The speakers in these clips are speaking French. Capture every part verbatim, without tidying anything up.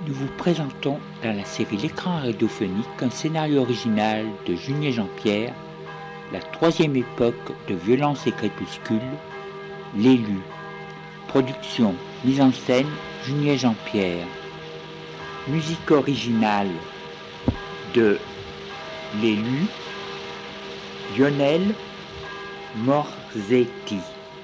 nous vous présentons dans la série L'écran radiophonique un scénario original de Junier Jean-Pierre, la troisième époque de Violence et Crépuscule, L'élu. Production, mise en scène, Junier Jean-Pierre. Musique originale de L'élu, Lionel Morzetti.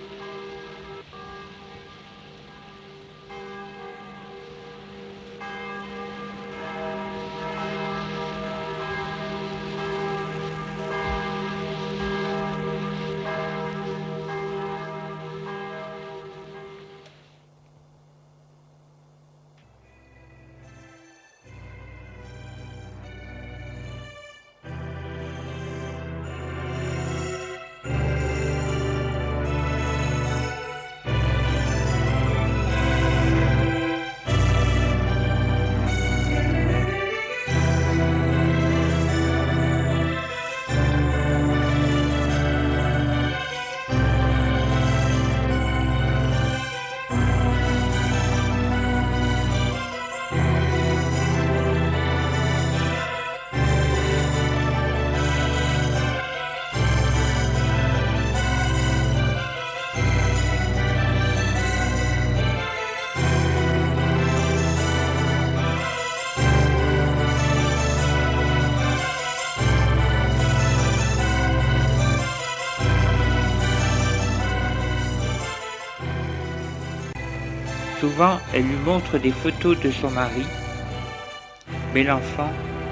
Souvent, elle lui montre des photos de son mari, mais l'enfant,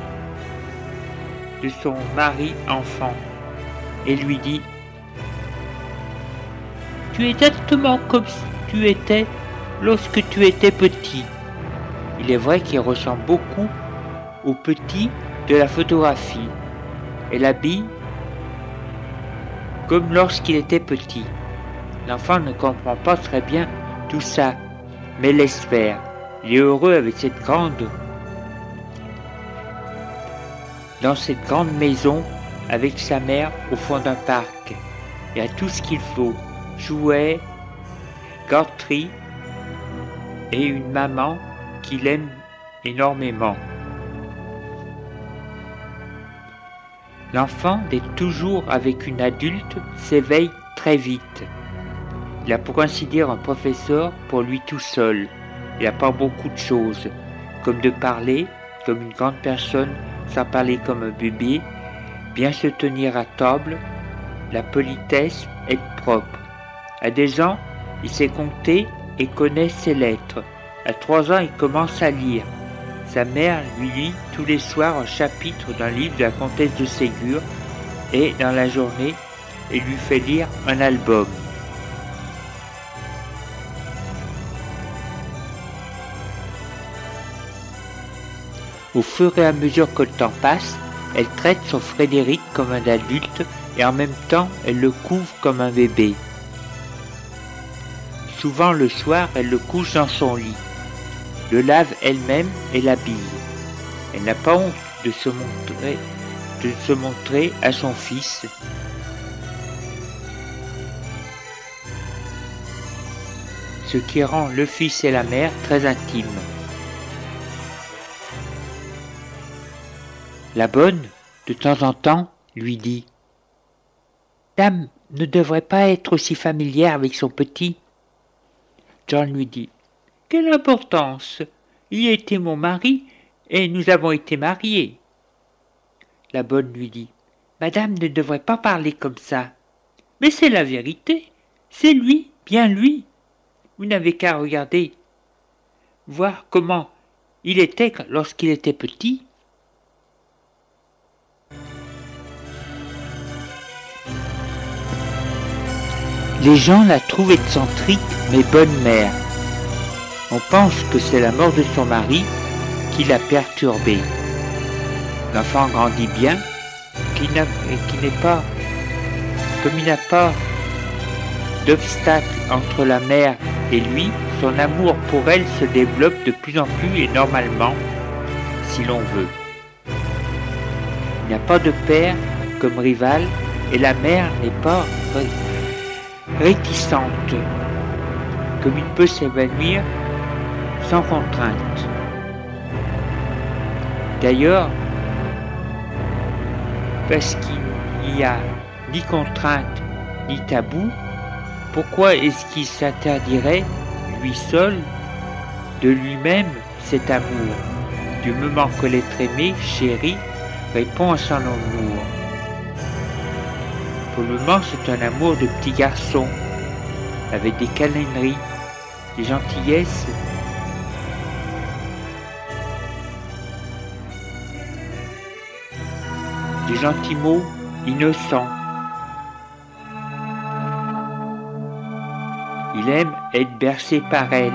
de son mari enfant, et lui dit « Tu es exactement comme si tu étais lorsque tu étais petit. » Il est vrai qu'il ressemble beaucoup au petit de la photographie. Elle l'habille comme lorsqu'il était petit. L'enfant ne comprend pas très bien tout ça, mais laisse faire. Il est heureux avec cette grande, dans cette grande maison, avec sa mère au fond d'un parc. Il y a tout ce qu'il faut, jouets, gâteries et une maman qu'il aime énormément. L'enfant, d'être toujours avec une adulte, s'éveille très vite. Il a pour ainsi dire un professeur pour lui tout seul. Il apprend beaucoup de choses, comme de parler comme une grande personne sans parler comme un bébé, bien se tenir à table, la politesse, être propre. À deux ans, il sait compter et connaît ses lettres. À trois ans, il commence à lire. Sa mère lui lit tous les soirs un chapitre d'un livre de la comtesse de Ségur et, dans la journée, elle lui fait lire un album. Au fur et à mesure que le temps passe, elle traite son Frédéric comme un adulte et en même temps, elle le couvre comme un bébé. Souvent le soir, elle le couche dans son lit, le lave elle-même et l'habille. Elle n'a pas honte de se montrer, de se montrer à son fils. Ce qui rend le fils et la mère très intimes. La bonne, de temps en temps, lui dit « Dame ne devrait pas être aussi familière avec son petit. » John lui dit « Quelle importance! Il a été mon mari et nous avons été mariés. » La bonne lui dit « Madame ne devrait pas parler comme ça. »« Mais c'est la vérité. C'est lui, bien lui. Vous n'avez qu'à regarder, voir comment il était lorsqu'il était petit. » Les gens la trouvent excentrique mais bonne mère. On pense que c'est la mort de son mari qui l'a perturbée. L'enfant grandit bien, qu'il n'a, qu'il n'est pas, comme il n'a pas d'obstacle entre la mère et lui, son amour pour elle se développe de plus en plus et normalement, si l'on veut. Il n'y a pas de père comme rival et la mère n'est pas réticente, comme il peut s'évanouir sans contrainte. D'ailleurs, parce qu'il n'y a ni contrainte ni tabou, pourquoi est-ce qu'il s'interdirait, lui seul, de lui-même cet amour, du moment que l'être aimé, chéri, répond à son amour? Pour le moment, c'est un amour de petit garçon, avec des câlineries, des gentillesses, des gentils mots innocents. Il aime être bercé par elle.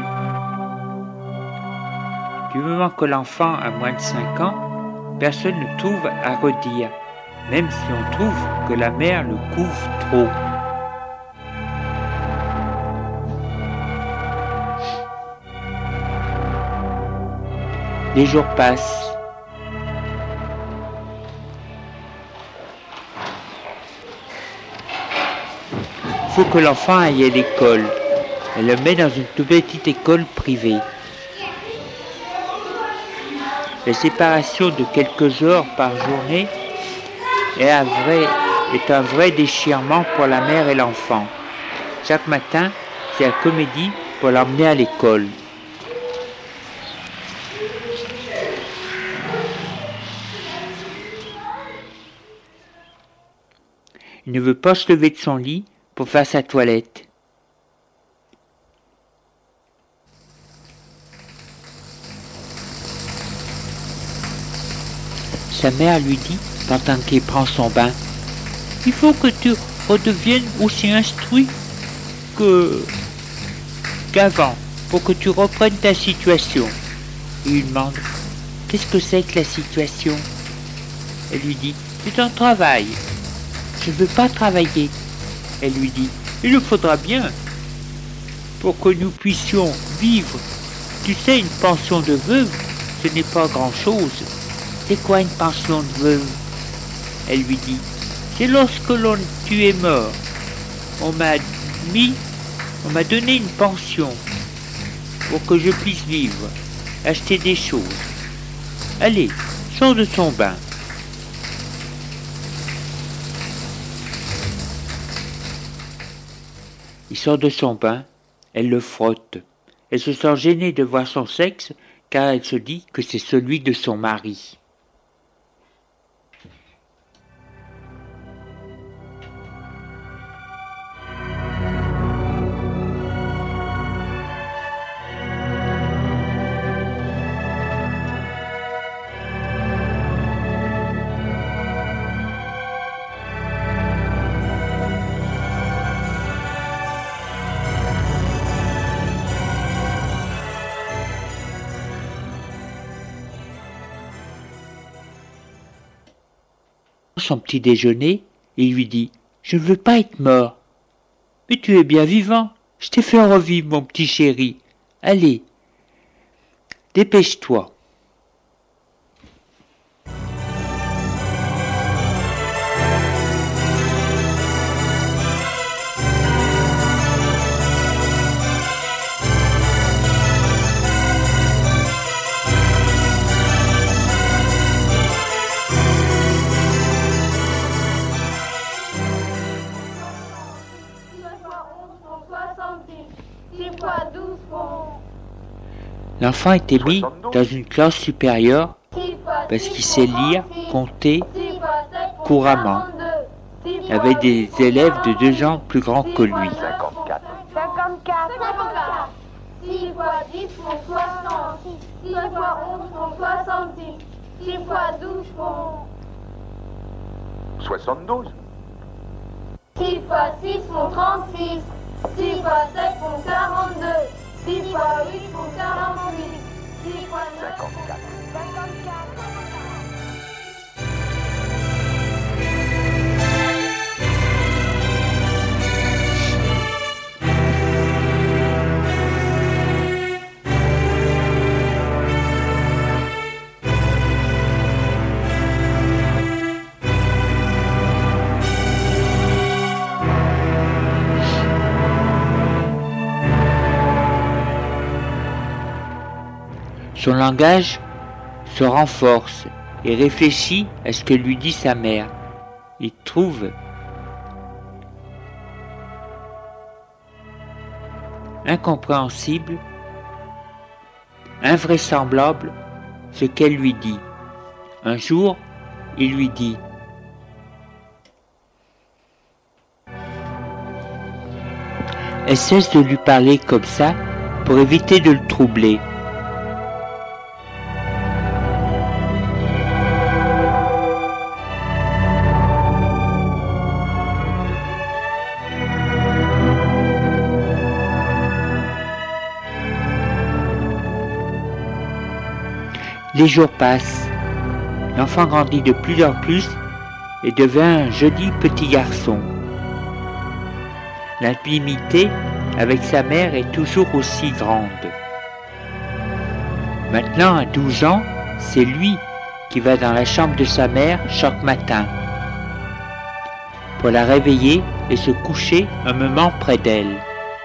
Du moment que l'enfant a moins de cinq ans, personne ne trouve à redire, même si on trouve que la mère le couvre trop. Les jours passent. Il faut que l'enfant aille à l'école. Elle le met dans une toute petite école privée. La séparation de quelques heures par journée est un vrai, est un vrai déchirement pour la mère et l'enfant. Chaque matin, c'est la comédie pour l'emmener à l'école. Il ne veut pas se lever de son lit pour faire sa toilette. Sa mère lui dit, pendant qu'il prend son bain, « Il faut que tu redeviennes aussi instruit que qu'avant, pour que tu reprennes ta situation. » Il lui demande, « Qu'est-ce que c'est que la situation ?» Elle lui dit, « C'est un travail. » « Je ne veux pas travailler. » Elle lui dit, « Il le faudra bien pour que nous puissions vivre. Tu sais, une pension de veuve, ce n'est pas grand-chose. » « C'est quoi une pension de veuve ?» Elle lui dit, « C'est lorsque l'on, tu es mort. On m'a mis, on m'a donné une pension pour que je puisse vivre, acheter des choses. Allez, sors de ton bain. » Il sort de son bain, elle le frotte. Elle se sent gênée de voir son sexe, car elle se dit que c'est celui de son mari. Son petit déjeuner, il lui dit « Je ne veux pas être mort. »« Mais tu es bien vivant. Je t'ai fait revivre, mon petit chéri. Allez, dépêche-toi. » L'enfant était mis dans une classe supérieure parce qu'il sait lire, compter couramment, avec des élèves de deux ans plus grands que lui. cinquante-quatre. six fois dix font soixante. six fois onze font soixante-dix. six fois douze font soixante-douze. six fois six font trente-six. six fois sept font quarante-deux. six fois huit font quarante-huit. six fois neuf font cinquante-quatre. cinquante-quatre. Son langage se renforce et réfléchit à ce que lui dit sa mère. Il trouve incompréhensible, invraisemblable ce qu'elle lui dit. Un jour, il lui dit : elle cesse de lui parler comme ça pour éviter de le troubler. Les jours passent. L'enfant grandit de plus en plus et devient un joli petit garçon. L'intimité avec sa mère est toujours aussi grande. Maintenant, à douze ans, c'est lui qui va dans la chambre de sa mère chaque matin pour la réveiller et se coucher un moment près d'elle.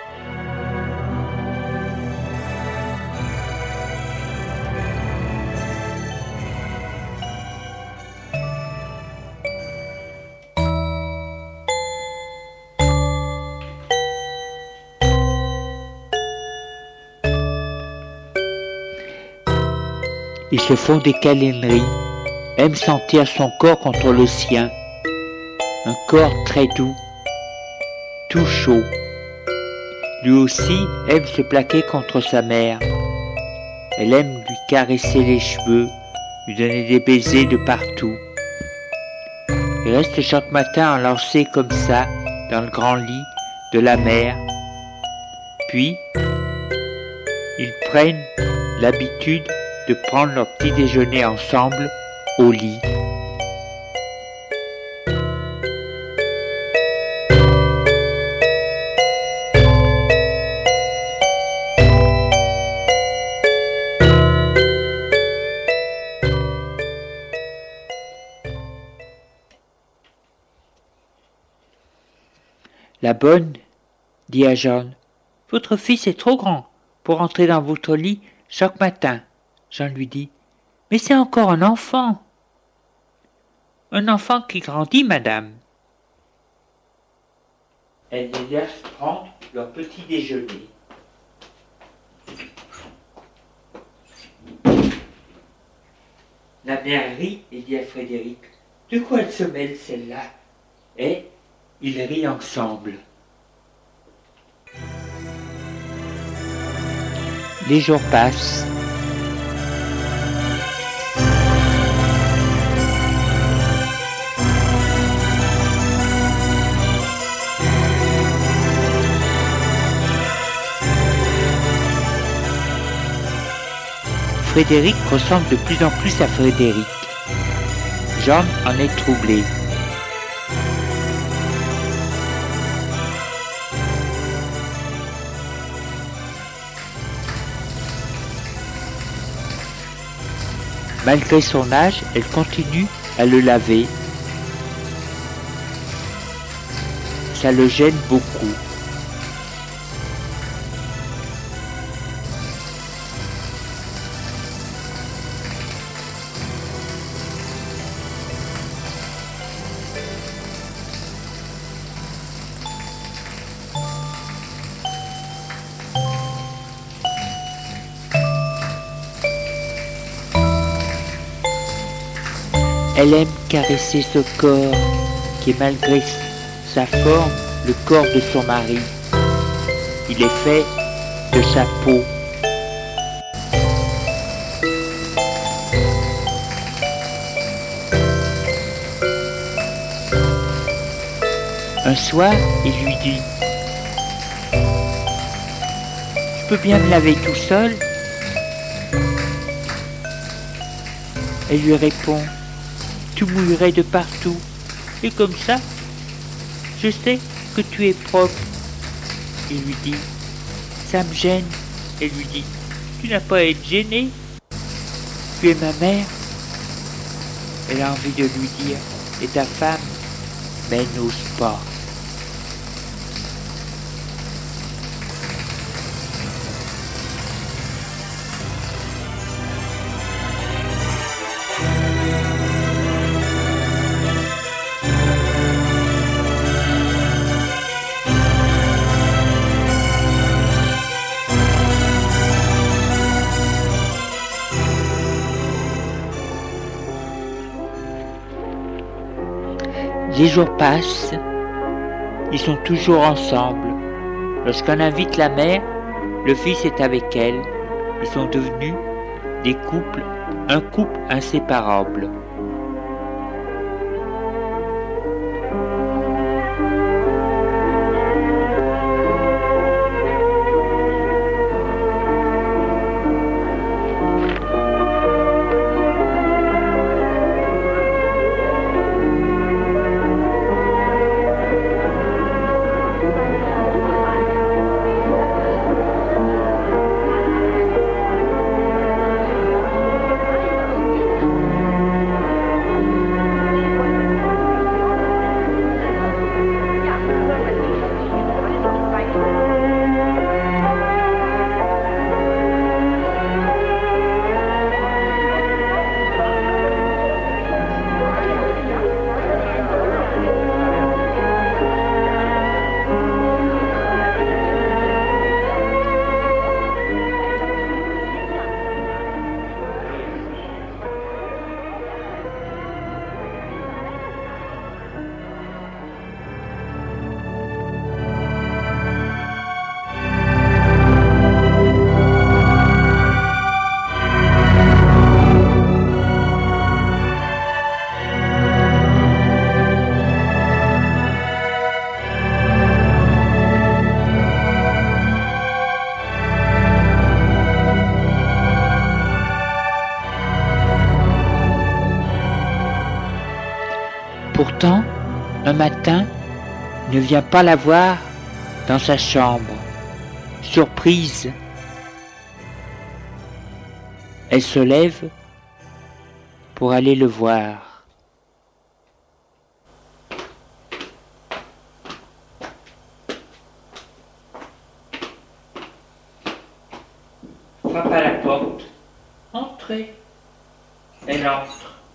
Ils se font des câlineries, aiment sentir son corps contre le sien. Un corps très doux, tout chaud. Lui aussi aime se plaquer contre sa mère. Elle aime lui caresser les cheveux, lui donner des baisers de partout. Ils restent chaque matin enlacés comme ça, dans le grand lit de la mère. Puis, ils prennent l'habitude de prendre leur petit déjeuner ensemble au lit. La bonne dit à Jeanne : « Votre fils est trop grand pour entrer dans votre lit chaque matin. » Jeanne lui dit : « Mais c'est encore un enfant. »« Un enfant qui grandit, madame. » Elle les laisse prendre leur petit déjeuner. La mère rit et dit à Frédéric : « De quoi elle se mêle, celle-là ?» Et ils rient ensemble. Les jours passent. Frédéric ressemble de plus en plus à Frédéric. Jeanne en est troublée. Malgré son âge, elle continue à le laver. Ça le gêne beaucoup. Elle aime caresser ce corps qui est malgré sa forme le corps de son mari. Il est fait de sa peau. Un soir, il lui dit : « Je peux bien me laver tout seul ?» Elle lui répond : « Tu mouillerais de partout, et comme ça, je sais que tu es propre. » Il lui dit : « Ça me gêne. » Elle lui dit : « Tu n'as pas à être gêné. Tu es ma mère. » Elle a envie de lui dire : « Et ta femme ?» mais elle n'ose pas. Les jours passent, ils sont toujours ensemble. Lorsqu'on invite la mère, le fils est avec elle. Ils sont devenus des couples, un couple inséparable. Pourtant, un matin, il ne vient pas la voir dans sa chambre. Surprise, elle se lève pour aller le voir. Frappe à la porte. Entrez. Elle entre.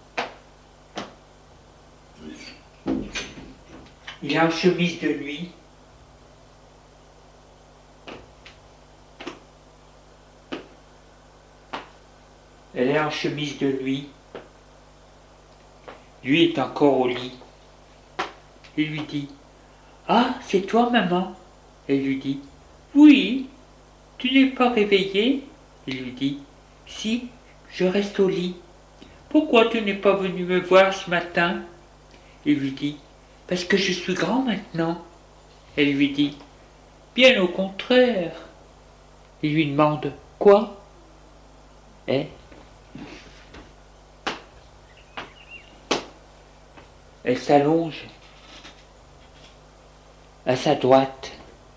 Il est en chemise de nuit. Elle est en chemise de nuit. Lui est encore au lit. Il lui dit « Ah, c'est toi, maman ?» Elle lui dit « Oui, tu n'es pas réveillée ?» Il lui dit « Si, je reste au lit. Pourquoi tu n'es pas venu me voir ce matin ?» Il lui dit « Parce que je suis grand maintenant. » Elle lui dit « Bien au contraire. » Il lui demande « Quoi ?» Et elle s'allonge à sa droite.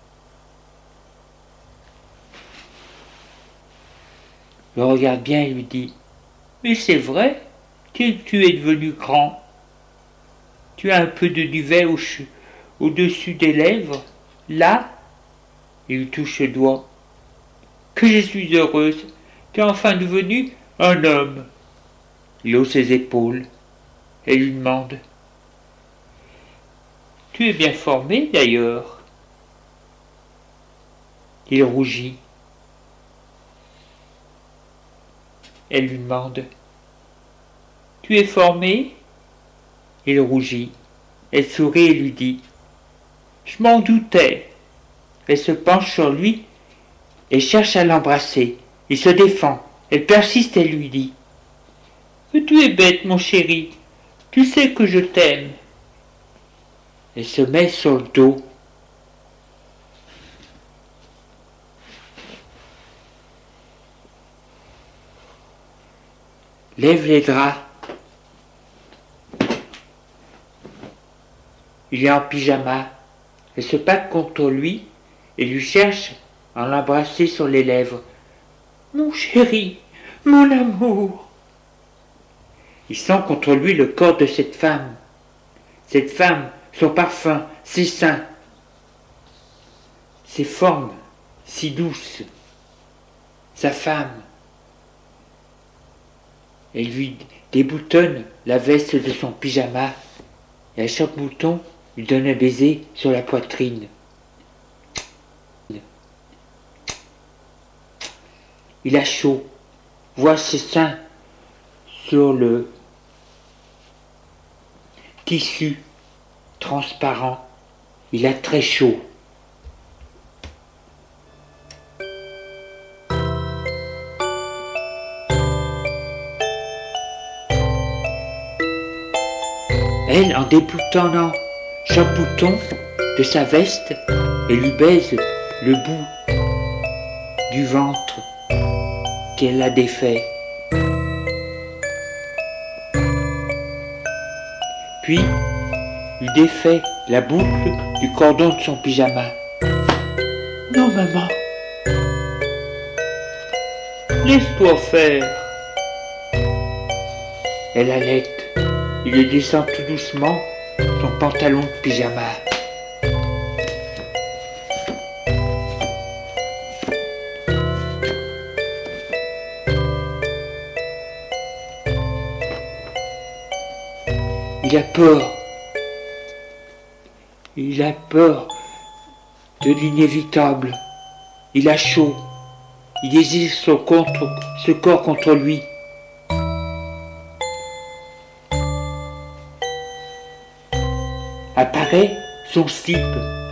Le regarde bien et lui dit « Mais c'est vrai, tu, tu es devenu grand. Tu as un peu de duvet au, au-dessus des lèvres, là. » Il lui touche le doigt. « Que je suis heureuse, tu es enfin devenu un homme. » Il hausse ses épaules et lui demande « Tu es bien formé d'ailleurs. » Il rougit. Elle lui demande « Tu es formé ?» Il rougit. Elle sourit et lui dit « Je m'en doutais. » Elle se penche sur lui et cherche à l'embrasser. Il se défend. Elle persiste et lui dit « Mais tu es bête, mon chéri. Tu sais que je t'aime. » Elle se met sur le dos. Lève les draps. Il est en pyjama. Elle se patte contre lui et lui cherche à l'embrasser sur les lèvres. « Mon chéri, mon amour !» Il sent contre lui le corps de cette femme. Cette femme, son parfum, ses seins, ses formes si douces. Sa femme. Elle lui déboutonne la veste de son pyjama et à chaque bouton, il donne un baiser sur la poitrine. Il a chaud, voit ses seins sur le tissu transparent. Il a très chaud. Elle, en déboutonnant chaque bouton de sa veste, elle lui baise le bout du ventre qu'elle a défait. Puis, lui défait la boucle du cordon de son pyjama. « Non, maman. Laisse-toi faire. » Elle allaite. Il lui descend tout doucement son pantalon de pyjama. Il a peur. Il a peur de l'inévitable. Il a chaud. Il désire son, contre, ce corps contre lui. Apparaît son slip,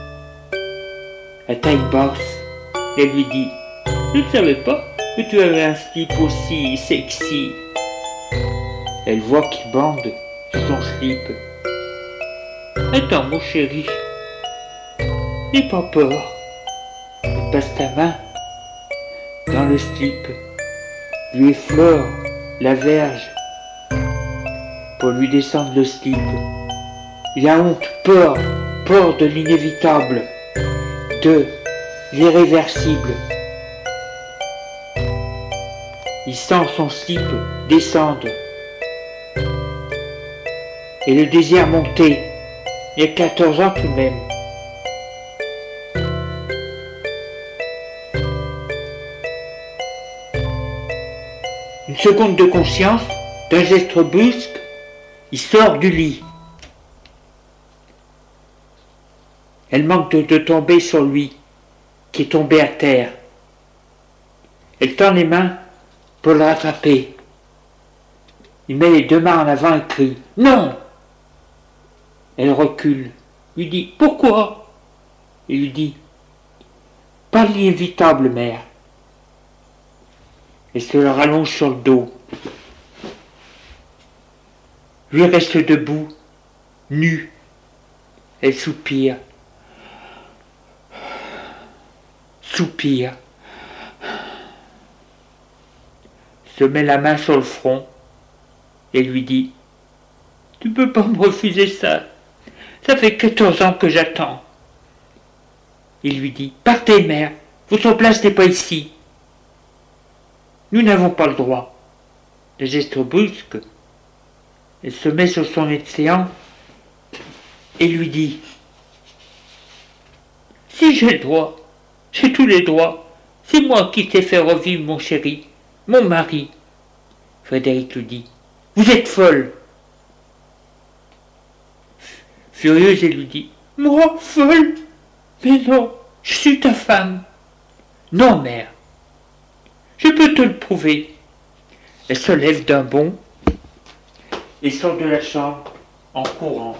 à taille basse. Elle lui dit « Je ne savais pas que tu avais un slip aussi sexy. » Elle voit qu'il bande sur son slip. « Attends, mon chéri, n'aie pas peur. » Elle passe ta main dans le slip, lui effleure la verge pour lui descendre le slip. Il a honte, peur, peur de l'inévitable, de l'irréversible. Il sent son slip descendre et le désir monter. Il y a quatorze ans tout de même. Une seconde de conscience, d'un geste brusque, il sort du lit. Elle manque de, de tomber sur lui, qui est tombé à terre. Elle tend les mains pour le rattraper. Il met les deux mains en avant et crie « Non !» Elle recule, lui dit « Pourquoi ?» Il lui dit « Pas l'inévitable, mère. » Elle se le rallonge sur le dos. Lui reste debout, nu. Elle soupire. Soupire, se met la main sur le front et lui dit « Tu peux pas me refuser ça, ça fait quatorze ans que j'attends. » Il lui dit « Partez, mère, votre place n'est pas ici. Nous n'avons pas le droit. » Le geste brusque, elle se met sur son océan et lui dit « Si j'ai le droit, j'ai tous les droits. C'est moi qui t'ai fait revivre, mon chéri, mon mari. » Frédéric lui dit « Vous êtes folle. » Furieuse, elle lui dit « Moi, folle? Mais non, je suis ta femme. » « Non, mère. Je peux te le prouver. » Elle se lève d'un bond et sort de la chambre en courant.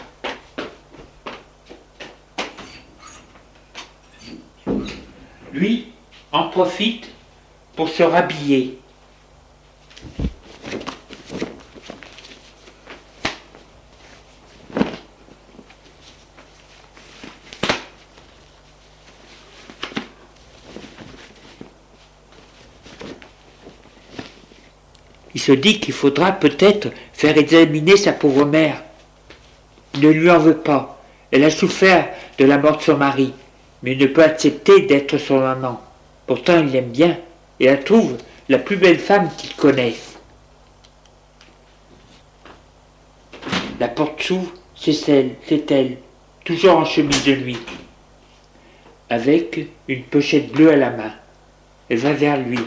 Lui en profite pour se rhabiller. Il se dit qu'il faudra peut-être faire examiner sa pauvre mère. Il ne lui en veut pas. Elle a souffert de la mort de son mari, mais il ne peut accepter d'être son amant. Pourtant, il l'aime bien et la trouve la plus belle femme qu'il connaisse. La porte s'ouvre, c'est celle, c'est elle, toujours en chemise de nuit, avec une pochette bleue à la main. Elle va vers lui.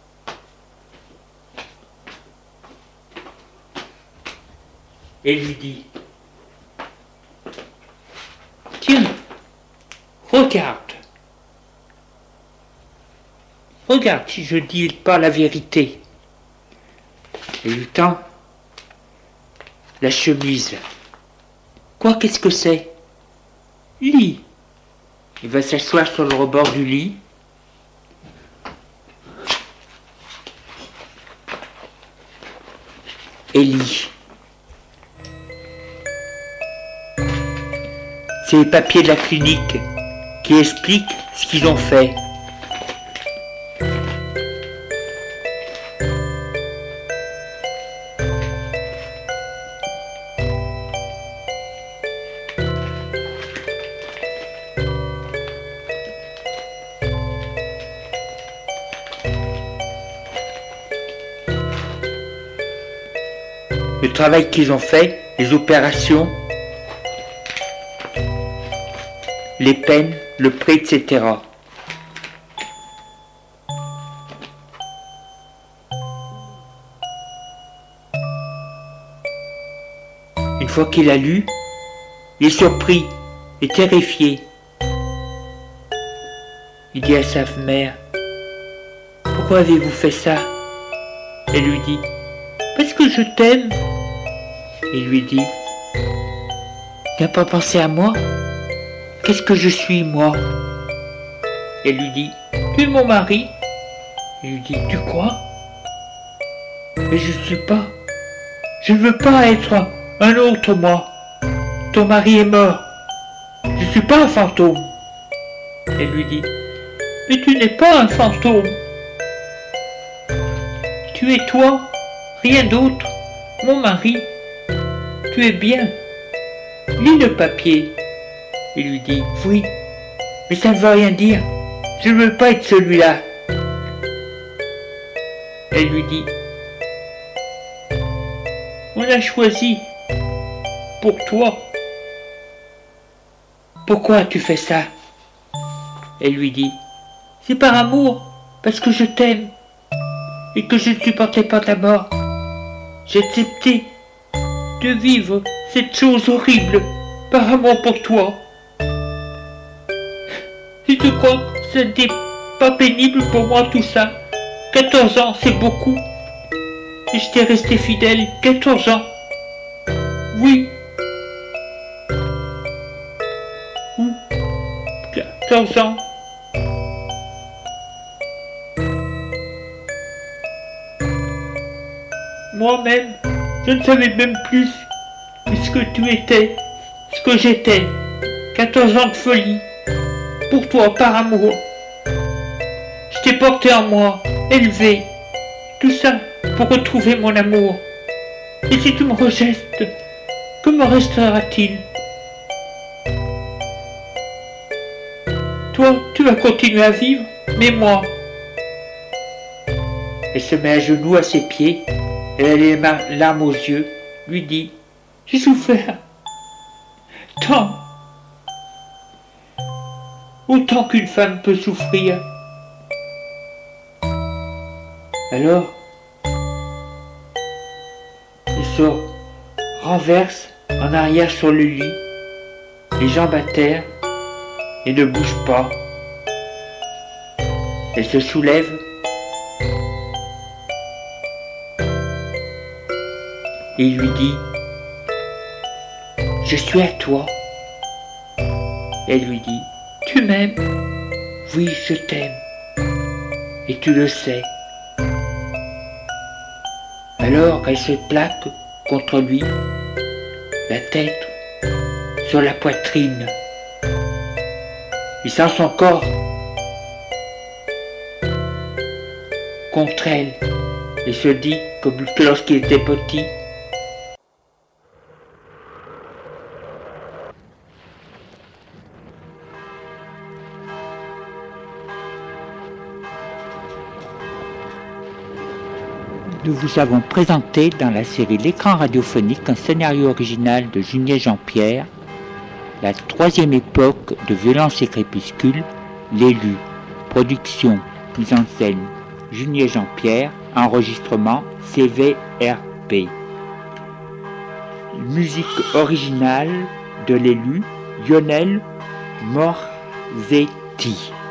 Et lui dit « Tiens, regarde. Regarde si je dis pas la vérité. » Et lui tend la chemise Quoi, qu'est-ce que c'est? Lit. Il va s'asseoir sur le rebord du lit. Et lit. C'est les papiers de la clinique qui expliquent ce qu'ils ont fait. Le travail qu'ils ont fait, les opérations, les peines, le prêt, et cetera. Une fois qu'il a lu, il est surpris et terrifié. Il dit à sa mère, « Pourquoi avez-vous fait ça ?» Elle lui dit, « Parce que je t'aime. » Il lui dit, « Tu n'as pas pensé à moi? Qu'est-ce que je suis, moi ?» Elle lui dit, « Tu es mon mari. » Il lui dit, « Tu crois? Mais je ne suis pas. Je ne veux pas être un autre, moi. Ton mari est mort. Je ne suis pas un fantôme. » Elle lui dit, « Mais tu n'es pas un fantôme. Tu es toi, rien d'autre, mon mari. Tu es bien. Lis le papier. » Il lui dit, « Oui, mais ça ne veut rien dire. Je ne veux pas être celui-là. » Elle lui dit, « On a choisi pour toi. Pourquoi tu fais ça ?» Elle lui dit, « C'est par amour, parce que je t'aime et que je ne supportais pas ta mort. J'ai accepté de vivre cette chose horrible par amour pour toi. Si tu crois que ce n'était pas pénible pour moi tout ça, quatorze ans c'est beaucoup. Et je t'ai resté fidèle quatorze ans. Oui. Ou quatorze ans. Moi-même, je ne savais même plus ce que tu étais, ce que j'étais. quatorze ans de folie. Pour toi, par amour. Je t'ai porté en moi, élevé. Tout ça pour retrouver mon amour. Et si tu me rejettes, que me restera-t-il? Toi, tu vas continuer à vivre, mais moi... Elle se met à genoux à ses pieds. Elle a les larmes aux yeux, lui dit, « J'ai souffert tant, autant qu'une femme peut souffrir. » Alors, elle se renverse en arrière sur le lit, les jambes à terre, et ne bouge pas. Elle se soulève, et il lui dit, « Je suis à toi. » Elle lui dit, « Tu m'aimes? Oui, je t'aime. Et tu le sais. » Alors elle se plaque contre lui, la tête sur la poitrine. Il sent son corps contre elle et se dit, comme lorsqu'il était petit, nous vous avons présenté dans la série L'écran radiophonique un scénario original de Junier Jean-Pierre, la troisième époque de Violence et Crépuscule, l'élu, production, mise en scène, Junier Jean-Pierre, enregistrement C V R P. Musique originale de l'élu, Lionel Morzetti.